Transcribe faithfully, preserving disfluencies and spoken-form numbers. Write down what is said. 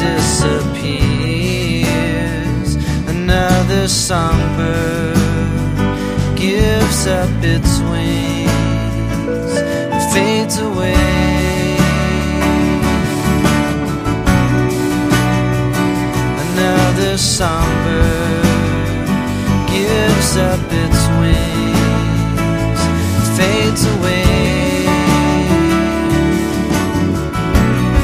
disappears. Another songbird gives up its wings and fades away. Another songbird gives up its wings